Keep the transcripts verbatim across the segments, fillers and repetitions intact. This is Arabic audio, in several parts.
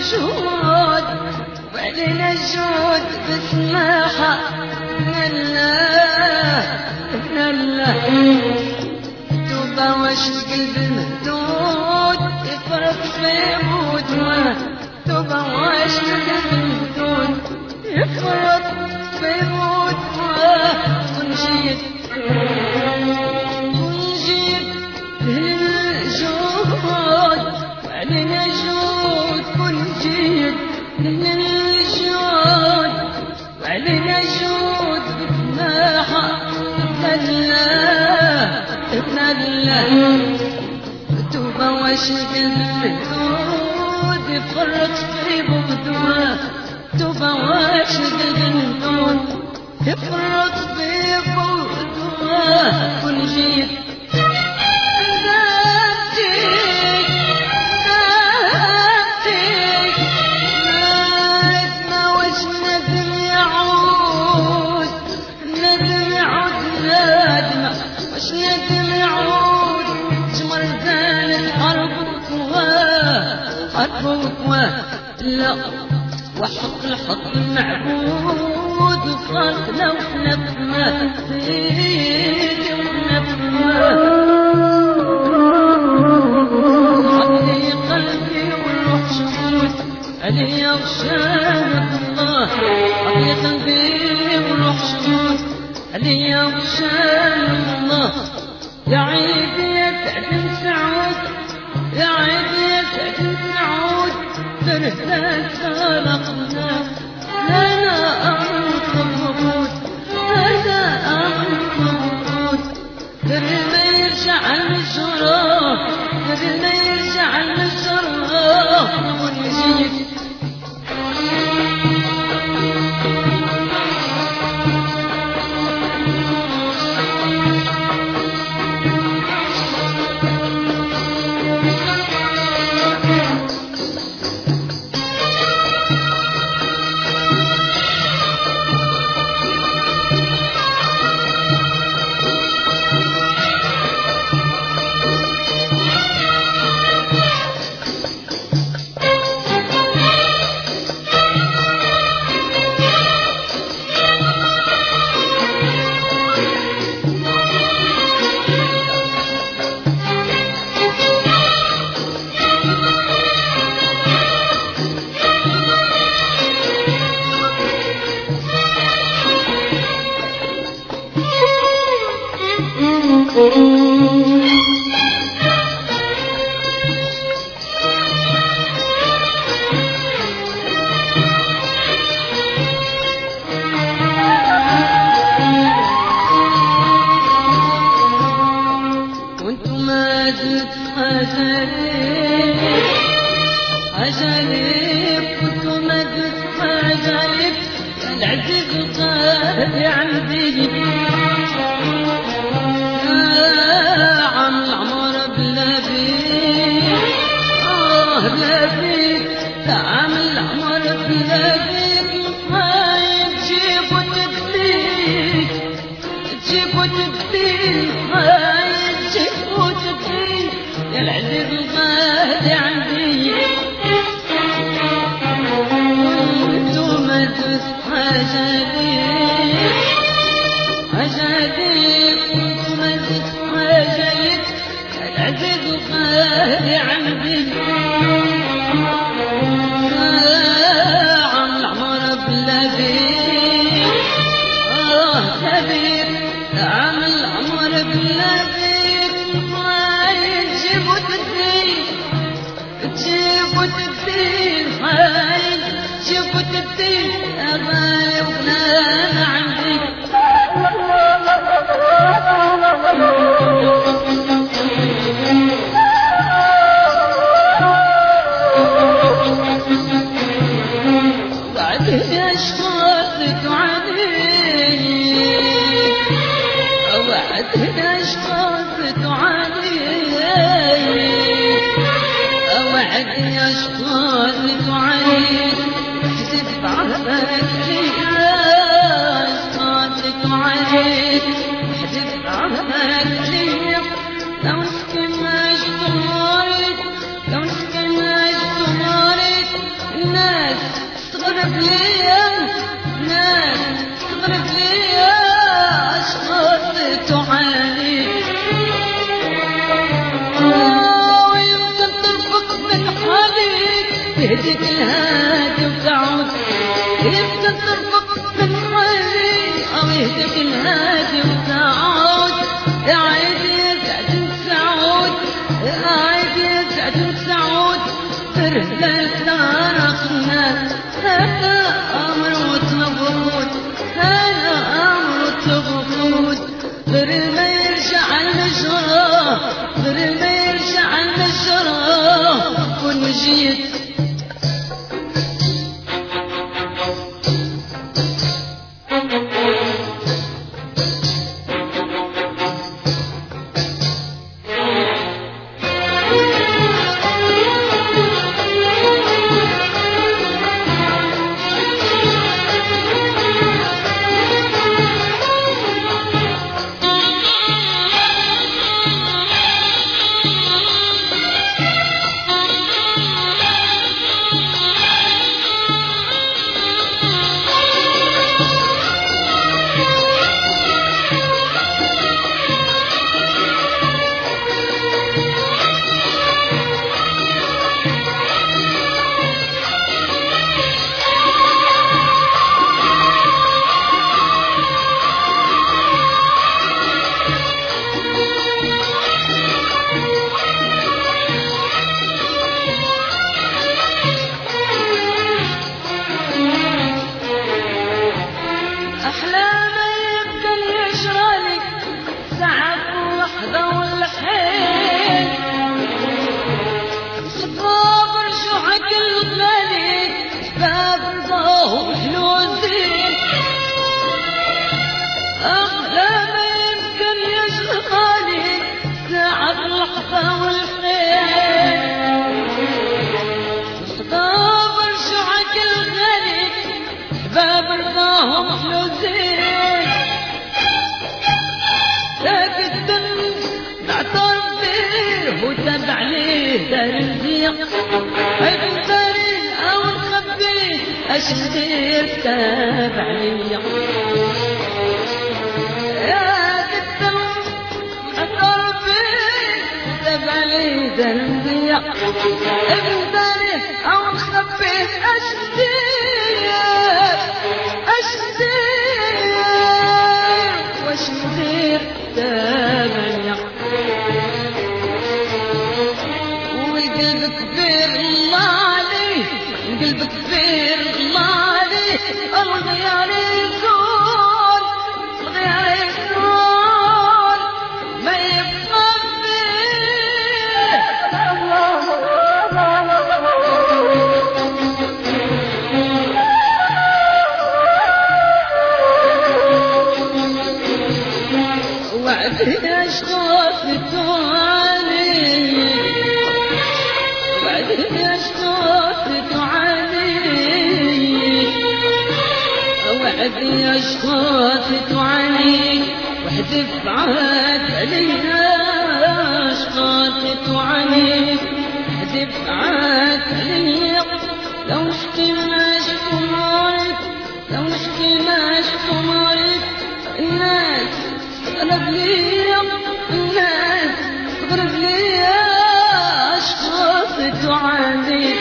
جهود وعلينا جهود بسماحة من الله من الله توبة واش القلب المهدود يفرط في موت توبة واش القلب المهدود يفرط في موت ونجيت ونجيت للجهود وعلينا جهود ونجيت للجهود وعلينا جهود بسماحة ابن الله ابن الله توبة واش القلب المهدود يفرط في بغدوه توبة واش القلب المهدود يفرط في بغدوه ونجيت لا وحق الحق المعبود وفرقنا ونفنا سيدي ونفنا عطني قلبي والروح شهود علي غشاوة الله عطني قلبي والروح شهود علي غشاوة الله يا عيدي يا سعد سعود يا عيدي يا سعد سعود فرحنا سبقنا لنا أمر الوجود لنا أمر الوجود در ما يرجع المشراه در ما يرجع المشراه ونجيت ويهديك الهادي وتعود يمكن ترفق من حالي أو يهديك الهادي وتعود يا عيدي يسعد سعود يا عيدي يسعد سعود ترهل تارخنا هذا أمر وتمبرود هذا أمر وتمبرود برما يرجع المجرى برما يرجع المجرى كن جيت وتابع عليه دار الضيق اقدري او نخبي اش ندير تابع ليا يا قدام قلبي تابع عليه دار الضيق اقدري او نخبي اش ندير اش ندير واش ندير تابع ليا كبير الله عليه قلبك كبير الله عليه الغيار يزول الغيار يزول ما يبقى فيه وعدي اشخاص توالي وعدي أشخاص تعاني وحدي بعاد عليها أشخاص تعاني وحدي بعاد عليها لو نحكي ما شفت مارك لو نحكي ما شفت مارك الناس تقرب ليا الناس تقرب ليا أشخاص تعاني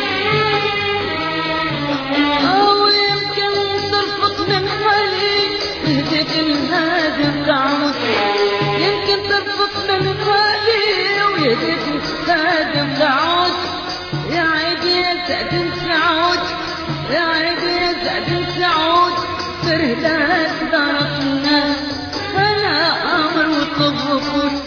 أو يمكن ترفض من حالي يهديك الهادي وتعود يمكن ترفض من حالي ويهديك الهادي وتعود يا عيدي يسعد سعود يا عيدي يسعد سعود ترهدات دارتنا فلا أمر وطبقوت